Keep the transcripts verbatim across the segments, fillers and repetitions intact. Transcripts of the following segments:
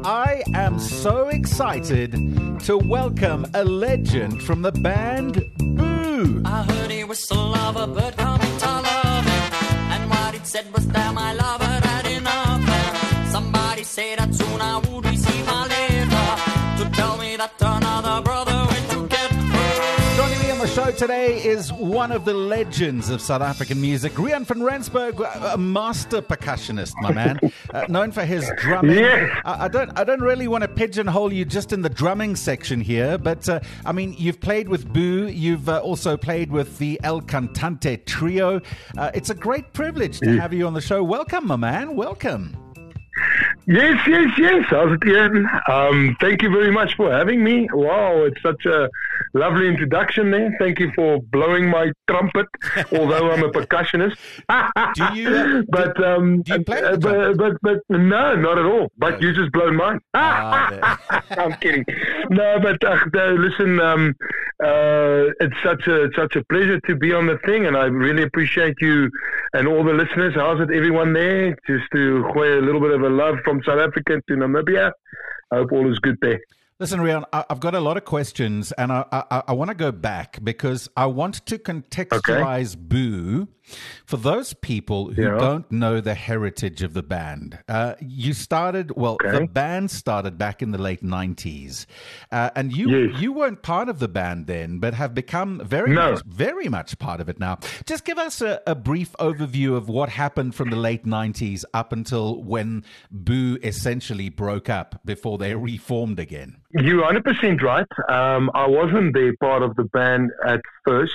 I am so excited to welcome a legend from the band Boo. I heard he was a lover, but coming to love him. And what it said was, damn, I love her, had enough. And somebody said that soon I would receive my letter to tell me that another brother went to get her. Joining me on the show today is one of the legends of South African music, Rian van Rensburg, a master percussionist, my man, uh, known for his drumming. Yes. I, I don't, I don't really want to pigeonhole you just in the drumming section here, but uh, I mean, you've played with Boo, you've uh, also played with the El Cantante trio. Uh, it's a great privilege to have you on the show. Welcome, my man. Welcome. Yes, yes, yes. How's it, Ian? Um, thank you very much for having me. Wow, it's such a lovely introduction there. Thank you for blowing my trumpet, although I'm a percussionist. Do you? Uh, but, do, um, do you play uh, the but, trumpet? but, but, no, not at all. But Oh. you just blown mine. Ah, I'm kidding. No, but uh, no, listen, um, uh, it's such a such a pleasure to be on the thing, and I really appreciate you and all the listeners. How's it, everyone there? Just to share a little bit of a love from South Africa to Namibia. I hope all is good there. Listen, Rian, I- I've got a lot of questions, and I, I, I want to go back because I want to contextualize Boo for those people who Yeah. don't know the heritage of the band. Uh, you started, well, Okay. the band started back in the late nineties, uh, and you Yes. you weren't part of the band then, but have become very No. much, very much part of it now. Just give us a, a brief overview of what happened from the late nineties up until when Boo essentially broke up before they reformed again. You're one hundred percent right. Um, I wasn't there part of the band at first.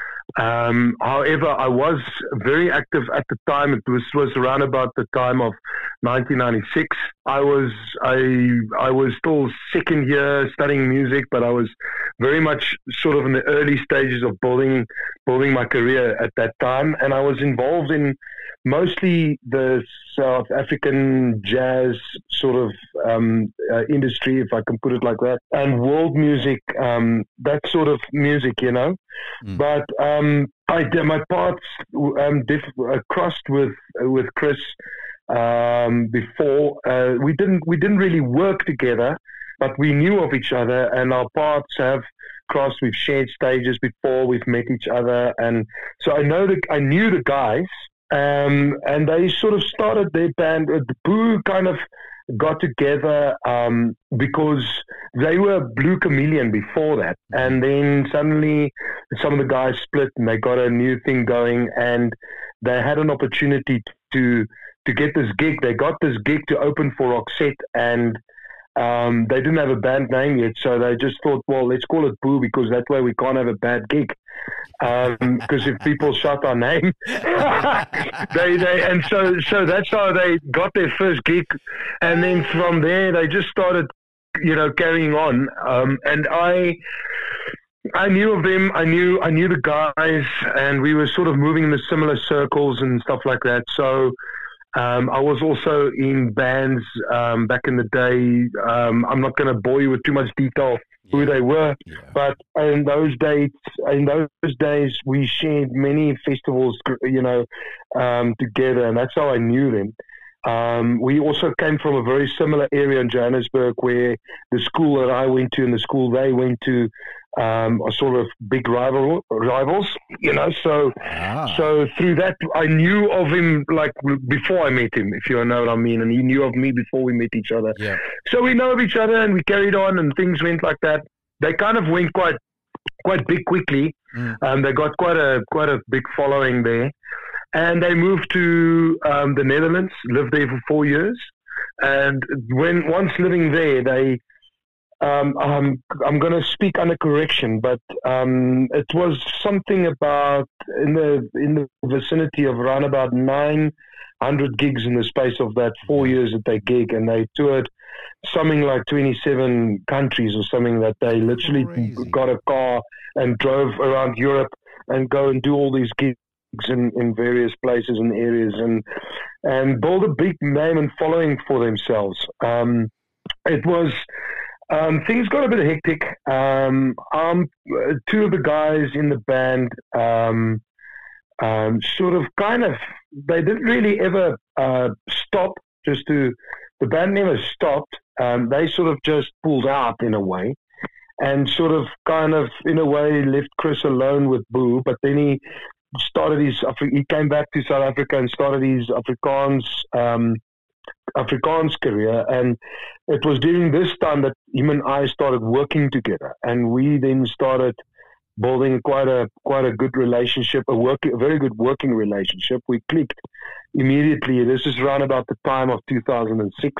Um, however, I was very active at the time. It was, was around about the time of nineteen ninety-six. I was I I was still second year studying music, but I was very much sort of in the early stages of building building my career at that time, and I was involved in mostly the South African jazz sort of um, uh, industry, if I can put it like that, and world music, um, that sort of music, you know. Mm. But um, I did my parts um, diff- uh, crossed with with Chris um, before. Uh, we didn't we didn't really work together, but we knew of each other, and our paths have crossed. We've shared stages before. We've met each other, and so I know that I knew the guys. Um, and they sort of started their band. Uh, Boo kind of got together um, because they were Blue Chameleon before that, and then suddenly some of the guys split and they got a new thing going, and they had an opportunity to to get this gig. They got this gig to open for Roxette, and um, they didn't have a band name yet, so they just thought, well, let's call it Boo because that way we can't have a bad gig. Because um, if people shout our name, they they and so so that's how they got their first gig, and then from there they just started, you know, carrying on. Um, and I I knew of them. I knew I knew the guys, and we were sort of moving in the similar circles and stuff like that. So. Um, I was also in bands um, back in the day. Um, I'm not going to bore you with too much detail who Yeah. they were, Yeah. but in those days, in those days, we shared many festivals, you know, um, together, and that's how I knew them. Um, we also came from a very similar area in Johannesburg, where the school that I went to and the school they went to um, are sort of big rival rivals, you know. So, Ah. so through that, I knew of him like before I met him, if you know what I mean, and he knew of me before we met each other. Yeah. So we know of each other, and we carried on, and things went like that. They kind of went quite, quite big quickly. Mm. Um, they got quite a quite a big following there, and they moved to um, the Netherlands, lived there for four years, and when once living there, they. Um, um, I'm going to speak under correction, but um, it was something about in the in the vicinity of around about nine hundred gigs in the space of that four years that they gig, and they toured something like twenty-seven countries or something. That they literally Crazy. got a car and drove around Europe and go and do all these gigs in, in various places and areas, and and build a big name and following for themselves. Um, it was. Um, things got a bit hectic. Um, um, two of the guys in the band um, um, sort of kind of, they didn't really ever uh, stop just to, the band never stopped, um, they sort of just pulled out in a way, and sort of kind of in a way left Chris alone with Boo. But then he started his he came back to South Africa and started his Afrikaans um, Afrikaans career, and it was during this time that him and I started working together, and we then started building quite a quite a good relationship, a work a very good working relationship. We clicked immediately. This is around about the time of two thousand six.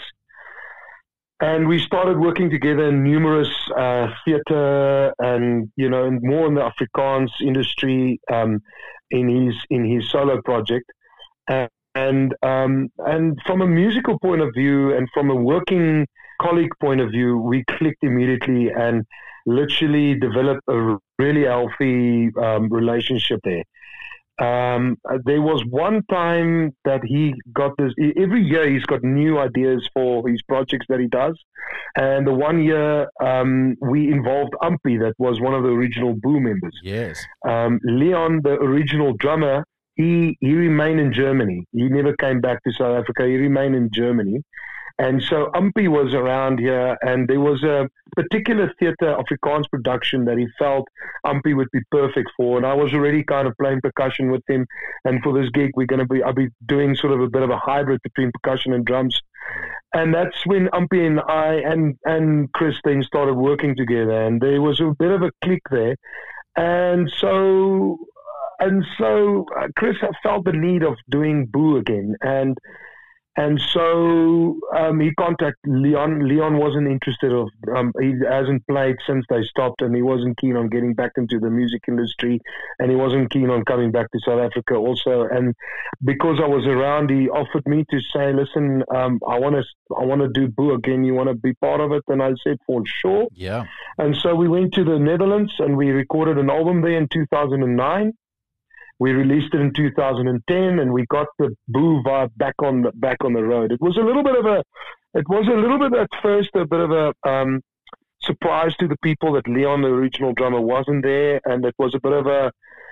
And we started working together in numerous uh, theatre and, you know, more in the Afrikaans industry um, in his in his solo project. And and, um, and from a musical point of view and from a working colleague point of view, we clicked immediately and literally developed a really healthy um, relationship there. Um, there was one time that he got this, every year he's got new ideas for his projects that he does. And the one year um, we involved Umpy, that was one of the original Boo members. Yes. Um, Leon, the original drummer, he, he remained in Germany. He never came back to South Africa. He remained in Germany. And so Umpy was around here, and there was a particular theatre Afrikaans production that he felt Umpy would be perfect for. And I was already kind of playing percussion with him. And for this gig, we're going to be, I'll be doing sort of a bit of a hybrid between percussion and drums. And that's when Umpy and I and, and Chris then started working together. And there was a bit of a click there. And so, and so Chris felt the need of doing Boo again. And And so um, he contacted Leon. Leon wasn't interested of. Um, he hasn't played since they stopped, and he wasn't keen on getting back into the music industry, and he wasn't keen on coming back to South Africa also. And because I was around, he offered me to say, "Listen, um, I want to, I want to do Boo again. You want to be part of it?" And I said, "For sure." Yeah. And so we went to the Netherlands, and we recorded an album there in two thousand nine. We released it in two thousand ten, and we got the Boo vibe back on the, back on the road. It was a little bit of a, it was a little bit at first a bit of a um, surprise to the people that Leon, the original drummer, wasn't there, and it was a bit of a,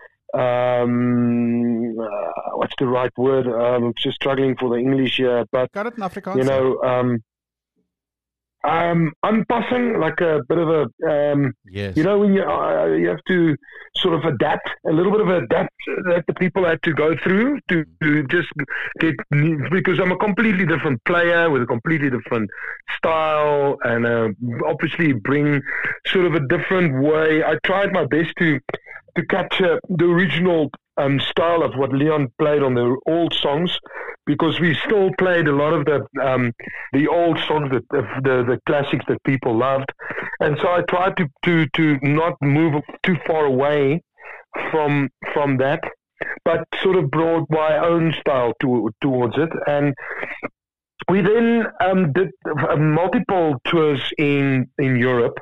um, uh, what's the right word? Um, I'm just struggling for the English here, but Got it in Afrikaans. you know, um, um, unpassing, like a bit of a, um, yes. you know, when you uh, you have to sort of adapt, a little bit of adapt that the people had to go through to, to just get, because I'm a completely different player with a completely different style, and uh, obviously bring sort of a different way. I tried my best to to capture the original um, style of what Leon played on the old songs, because we still played a lot of the um, the old songs, that the the classics that people loved, and so I tried to to to not move too far away from from that, but sort of brought my own style to, towards it. And we then um, did uh, multiple tours in in Europe,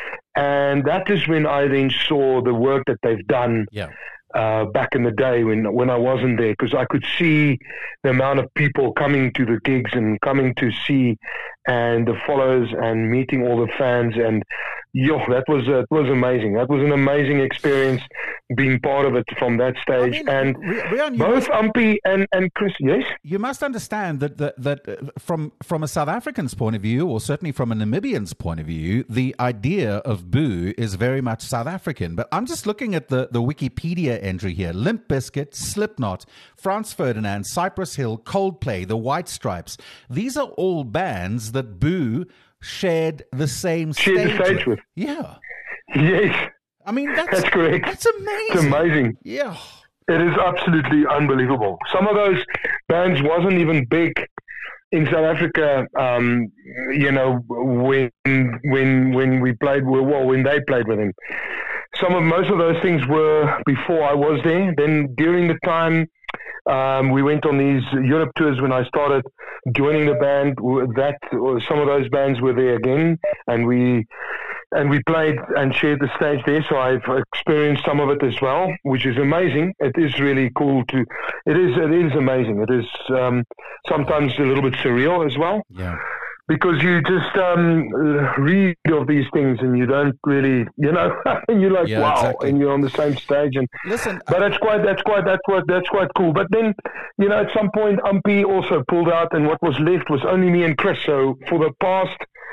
and that is when I then saw the work that they've done. Yeah. Uh, back in the day when when I wasn't there, because I could see the amount of people coming to the gigs and coming to see, and the followers, and meeting all the fans, and yo, that was uh, it was amazing. That was an amazing experience being part of it from that stage. I mean, and Riaan, both Umpy and, and Chris, yes? You must understand that that, that uh, from from a South African's point of view, or certainly from a Namibian's point of view, the idea of Boo is very much South African. But I'm just looking at the, the Wikipedia entry here. Limp Bizkit, Slipknot, Franz Ferdinand, Cypress Hill, Coldplay, The White Stripes. These are all bands that Boo shared the same shared stage, the stage with. with. Yeah. Yes. I mean, that's, that's correct. That's amazing. It's amazing. Yeah. It is absolutely unbelievable. Some of those bands wasn't even big in South Africa, um, you know, when when when we played, well, when they played with him. Some of most of those things were before I was there. Then during the time um, we went on these Europe tours, when I started joining the band, that some of those bands were there again, and we and we played and shared the stage there. So I've experienced some of it as well, which is amazing. It is really cool to. It is it is amazing. It is um, sometimes a little bit surreal as well. Yeah. Because you just um, read of these things and you don't really, you know, and you're like, yeah, wow, exactly. and you're on the same stage. And listen, but that's quite, that's quite, that's quite, that's quite cool. But then, you know, at some point, Umpy also pulled out, and what was left was only me and Chris. So for the past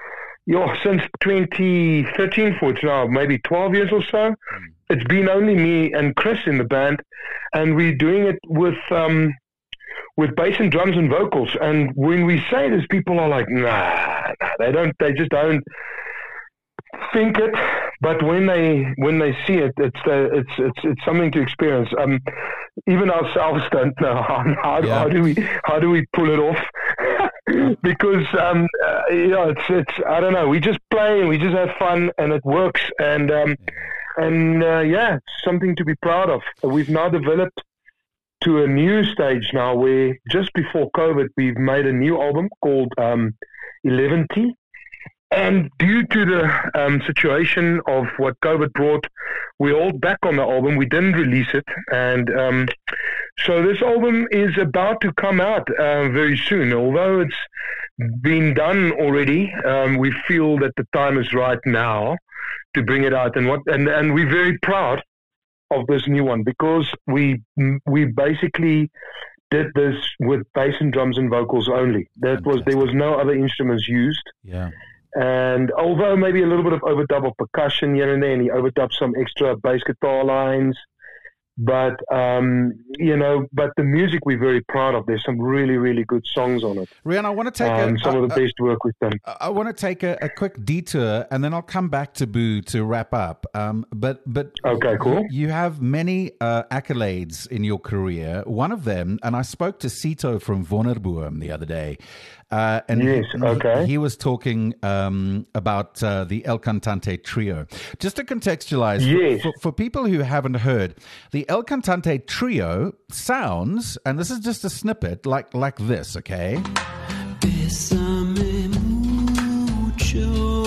yeah, since twenty thirteen, for it's now maybe twelve years or so. It's been only me and Chris in the band, and we're doing it with um, with bass and drums and vocals. And when we say this, people are like, nah, nah, they don't, they just don't think it. But when they when they see it, it's uh, it's it's it's something to experience. Um, even ourselves don't know how, how, yeah. how do we how do we pull it off. Because um, uh, you know, it's it's I don't know. We just play and we just have fun, and it works. And um, and uh, yeah, it's something to be proud of. We've now developed to a new stage now, where just before COVID, we've made a new album called um, eleven T. And due to the um, situation of what COVID brought, we all back on the album. We didn't release it, and um, so this album is about to come out uh, very soon. Although it's been done already, um, we feel that the time is right now to bring it out. And what and, and we're very proud of this new one, because we we basically did this with bass and drums and vocals only. That was there was no other instruments used. Yeah. And although maybe a little bit of overdub of percussion here and there, and he overdubbed some extra bass guitar lines, but um, you know, but the music we're very proud of. There's some really, really good songs on it. Riaan, I want to take um, a, some uh, of the best work we've done. I want to take a, a quick detour, and then I'll come back to Boo to wrap up. Um, but but okay, cool. You, you have many uh, accolades in your career. One of them, and I spoke to Sito from Wonderboom the other day. Uh, and yes, he, okay. he, he was talking um, about uh, the El Cantante Trio. Just to contextualize, yes. for, for people who haven't heard, the El Cantante Trio sounds, and this is just a snippet, like like this, okay? Bésame mucho,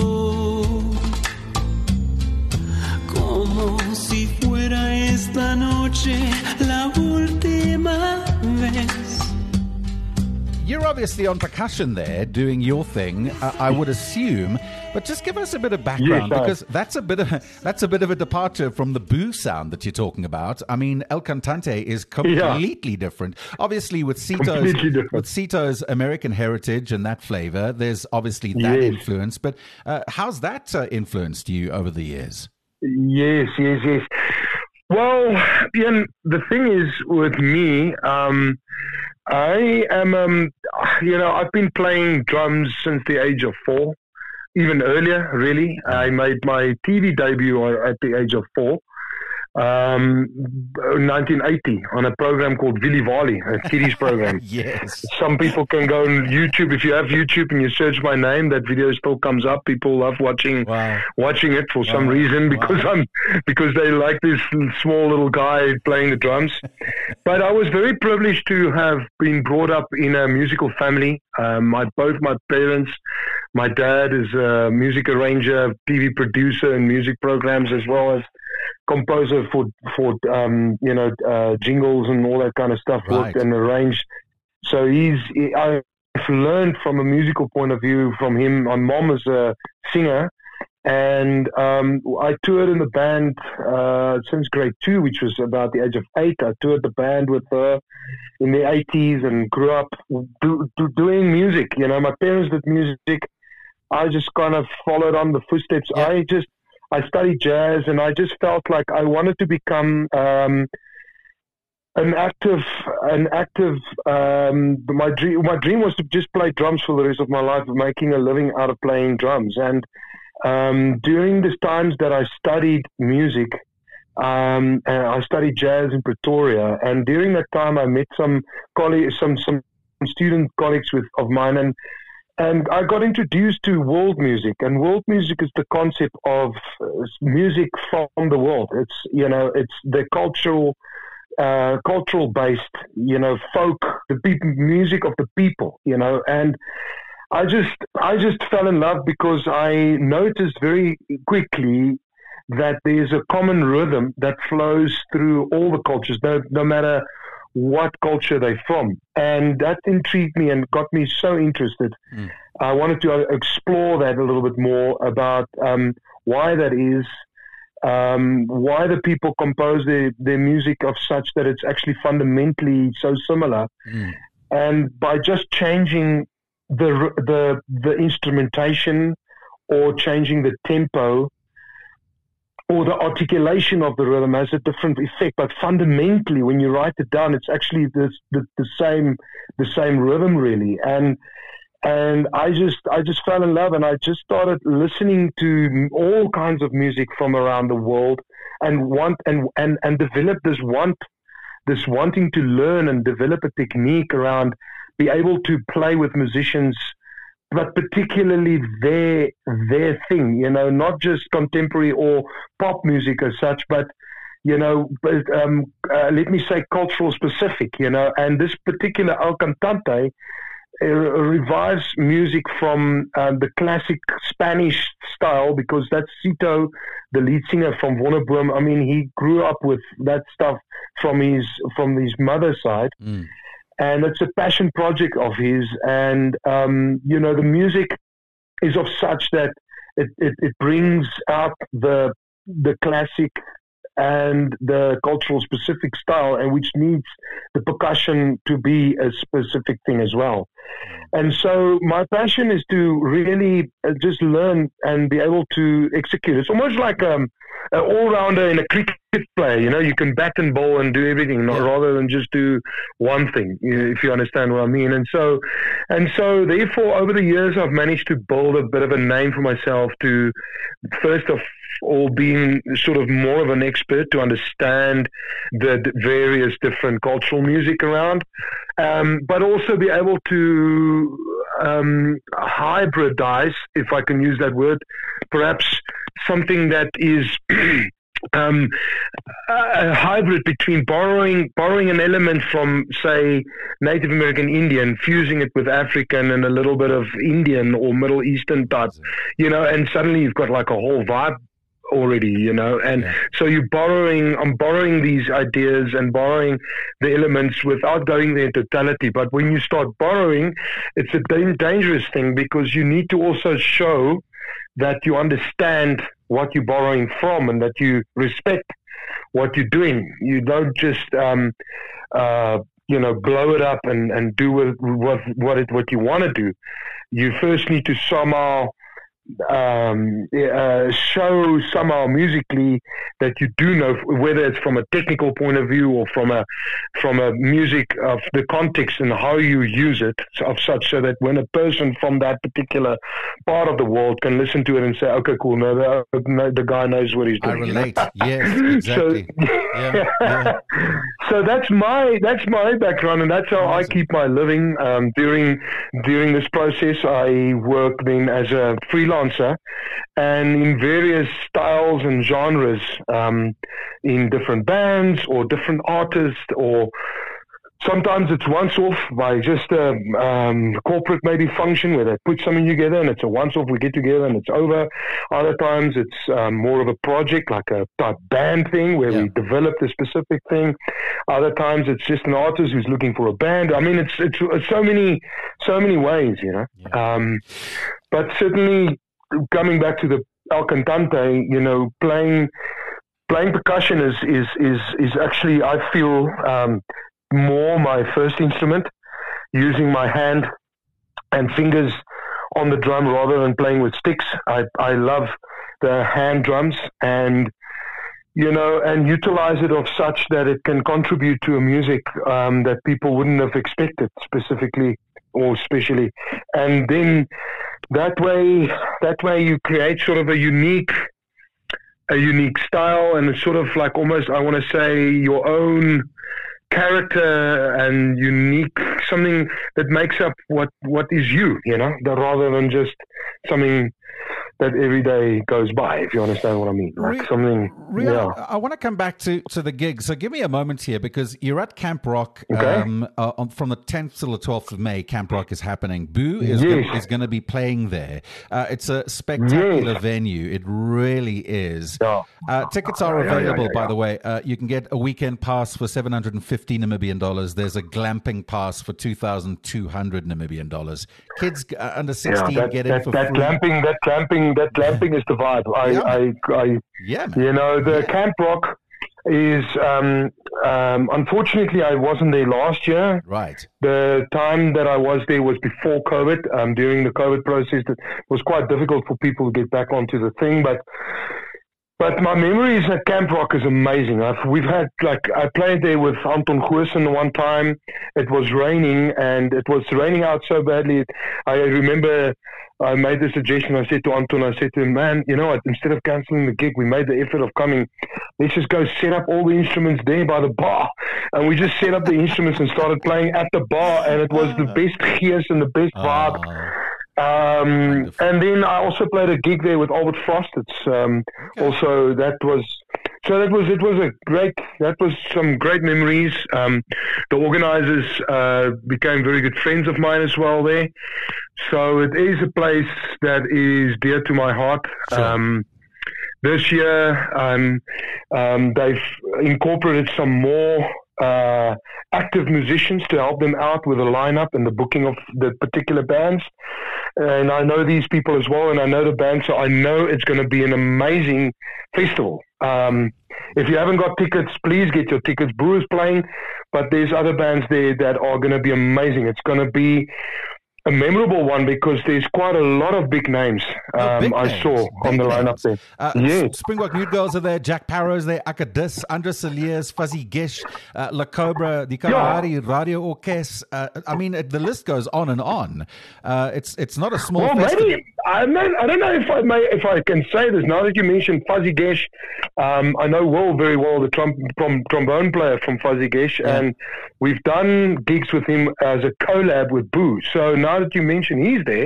como si fuera esta noche la última vez. You're obviously on percussion there, doing your thing, uh, I would assume. But just give us a bit of background, yes, because that's a bit of a, that's a bit of a departure from the Boo sound that you're talking about. I mean, El Cantante is completely yeah. different. Obviously, with Sito's with Sito's American heritage and that flavor, there's obviously that yes. influence. But uh, how's that uh, influenced you over the years? Yes, yes, yes. Well, Ian, the thing is with me. Um, I am, um, you know, I've been playing drums since the age of four, even earlier, really. I made my T V debut at the age of four, um, nineteen eighty, on a program called Willy Wally, a kiddies program. Yes. Some people can go on YouTube. If you have YouTube and you search my name, that video still comes up. People love watching wow. watching it for wow. some reason, because wow. I'm because they like this small little guy playing the drums. But I was very privileged to have been brought up in a musical family. Um, my both my parents, my dad is a music arranger, T V producer, and music programs, as well as composer for for um, you know uh, jingles and all that kind of stuff, right. worked and arranged. So he's he, I've learned from a musical point of view from him. My mom is a singer, and um, I toured in the band uh, since grade two, which was about the age of eight. I toured the band with her in the eighties and grew up do, do, doing music. You know, my parents did music. I just kind of followed on the footsteps. Yeah. I just I studied jazz, and I just felt like I wanted to become um, an active, an active. Um, my dream, my dream was to just play drums for the rest of my life, making a living out of playing drums. And um, during the times that I studied music, um, and I studied jazz in Pretoria, and during that time, I met some colleagues, some some student colleagues with of mine, and. And I got introduced to world music, and world music is the concept of music from the world. It's, you know, it's the cultural, uh, cultural based, you know, folk, the people, music of the people, you know. And I just, I just fell in love because I noticed very quickly that there's a common rhythm that flows through all the cultures, no, no matter what culture they're from. And that intrigued me and got me so interested. Mm. I wanted to explore that a little bit more about um, why that is, um, why the people compose their, their music of such that it's actually fundamentally so similar. Mm. And by just changing the the the instrumentation or changing the tempo or the articulation of the rhythm has a different effect. But fundamentally, when you write it down, it's actually this, the, the same the same rhythm, really. And and I just I just fell in love, and I just started listening to all kinds of music from around the world, and want and and and developed this want this wanting to learn and develop a technique around be able to play with musicians, but particularly their their thing, you know, not just contemporary or pop music as such, but, you know, but, um, uh, let me say cultural specific, you know, and this particular El Cantante uh, revives music from um, the classic Spanish style, because that's Cito, the lead singer from Wonderboom. I mean, he grew up with that stuff from his from his mother's side. Mm. And it's a passion project of his. And, um, you know, the music is of such that it, it, it brings out the the classic and the cultural specific style, and which needs the percussion to be a specific thing as well. And so my passion is to really just learn and be able to execute. It's almost like um, an all-rounder in a cricket player. You know, you can bat and bowl and do everything, not, yeah. rather than just do one thing, if you understand what I mean. And so, and so therefore, over the years, I've managed to build a bit of a name for myself to, first of all, being sort of more of an expert to understand the various different cultural music around, um, but also be able to um, hybridize, if I can use that word, perhaps something that is um, a hybrid between borrowing borrowing an element from, say, Native American Indian, fusing it with African and a little bit of Indian or Middle Eastern type, you know, and suddenly you've got like a whole vibe already, you know, and yeah. so you're borrowing, I'm borrowing these ideas and borrowing the elements without going there in totality. But when you start borrowing, it's a da- dangerous thing, because you need to also show that you understand what you're borrowing from and that you respect what you're doing. You don't just, um, uh, you know, blow it up and, and do what, what, what, it, what you want to do. You first need to somehow um uh, show somehow musically that you do know, whether it's from a technical point of view or from a from a music of the context and how you use it, of such so that when a person from that particular part of the world can listen to it and say, okay, cool, no, the, no, the guy knows what he's doing. I relate. Yes, exactly. So, yeah, yeah. so that's my that's my background, and that's how awesome. I keep my living. Um, during during this process, I work then as a freelancer and in various styles and genres, um, in different bands or different artists, or sometimes it's once off by just a um, corporate maybe function where they put something together and it's a once off, we get together and it's over. Other times it's um, more of a project, like a type band thing where yeah. we develop the specific thing. Other times it's just an artist who's looking for a band. I mean, it's it's, it's so many so many ways, you know. Yeah. Um, but certainly, coming back to the El Cantante, you know, playing playing percussion is is is, is actually, I feel, um, more my first instrument, using my hand and fingers on the drum rather than playing with sticks. I I love the hand drums, and you know, and utilize it of such that it can contribute to a music um, that people wouldn't have expected, specifically or especially, and then that way, that way you create sort of a unique, a unique style, and it's sort of like almost, I want to say, your own character and unique, something that makes up what, what is you, you know, that rather than just something that every day goes by, if you understand what I mean. Like Re- something, Riaan, yeah. I want to come back to, to the gig. So give me a moment here, because you're at Camp Rock okay. um, uh, on, from the tenth till the twelfth of May. Camp Rock is happening. Boo is, yes. go- is going to be playing there. Uh, it's a spectacular yes. venue. It really is. Yeah. Uh, tickets are Yeah, yeah, available, yeah, yeah, by yeah. the way. Uh, you can get a weekend pass for seven hundred fifty Namibian dollars. There's a glamping pass for two thousand two hundred Namibian dollars. Kids uh, under sixteen yeah, that, get that, in for that free. Glamping, that glamping, that glamping is the vibe. I, yeah. I, I, yeah, man. you know, the yeah. Camp Rock is um, um, unfortunately, I wasn't there last year. Right. The time that I was there was before COVID. Um, during the COVID process, it was quite difficult for people to get back onto the thing. But but my memories at Camp Rock is amazing. I've, we've had, like, I played there with Anton Goosen one time. It was raining, and it was raining out so badly. I remember I made the suggestion. I said to Anton, I said to him, man, you know what, instead of cancelling the gig, we made the effort of coming. Let's just go set up all the instruments there by the bar. And we just set up the instruments and started playing at the bar, and it was the best gears and the best vibe. Um, and then I also played a gig there with Albert Frost. It's um, okay. also that was so that was it was a great that was some great memories. Um, the organizers uh, became very good friends of mine as well there. So it is a place that is dear to my heart. Sure. Um, this year, um, um, they've incorporated some more uh, active musicians to help them out with the lineup and the booking of the particular bands. And I know these people as well, and I know the band, so I know it's going to be an amazing festival. Um, if you haven't got tickets, please get your tickets. Brewer's playing, but there's other bands there that are going to be amazing. It's going to be a memorable one because there's quite a lot of big names um, oh, big I names. saw big on the names. lineup there. Uh, yes. Springbok Nude Girls are there, Jack Parrow's there, Akadis, Andres Saliers, Fuzzy Gish, uh, La Cobra, the Kalahari, yeah. Radio Orkes. Uh, I mean, it, the list goes on and on. Uh, it's it's not a small well, festival. Maybe, I, may, I don't know if I may, if I can say this. Now that you mentioned Fuzzy Gish, um, I know Will very well, the trom- trom- trombone player from Fuzzy Gish, yeah. and we've done gigs with him as a collab with Boo. So now that you mention he's there,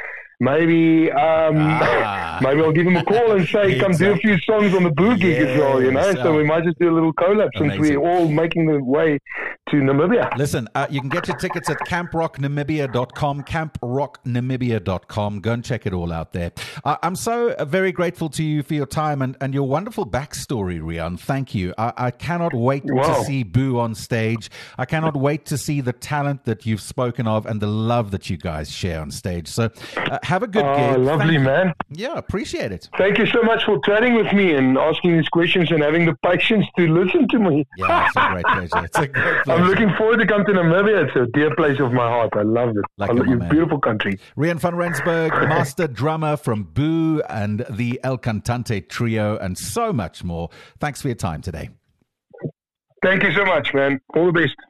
maybe um, ah. maybe I'll give him a call and say, come exactly. do a few songs on the Boo gig yes. as well, you know? So we might just do a little collab since we're all making the way to Namibia. Listen, uh, you can get your tickets at camp rock namibia dot com, camp rock namibia dot com. Go and check it all out there. Uh, I'm so uh, very grateful to you for your time and, and your wonderful backstory, Riaan. Thank you. I, I cannot wait wow. to see Boo on stage. I cannot wait to see the talent that you've spoken of and the love that you guys share on stage. So uh, have a good oh, gig. Lovely, man. Yeah, appreciate it. Thank you so much for chatting with me and asking these questions and having the patience to listen to me. Yeah, it's a great pleasure. It's a great pleasure. I'm looking forward to come to Namibia. It's a dear place of my heart. I love it. Like I love your man. beautiful country. Riaan van Rensburg, master drummer from Boo and the El Cantante Trio, and so much more. Thanks for your time today. Thank you so much, man. All the best.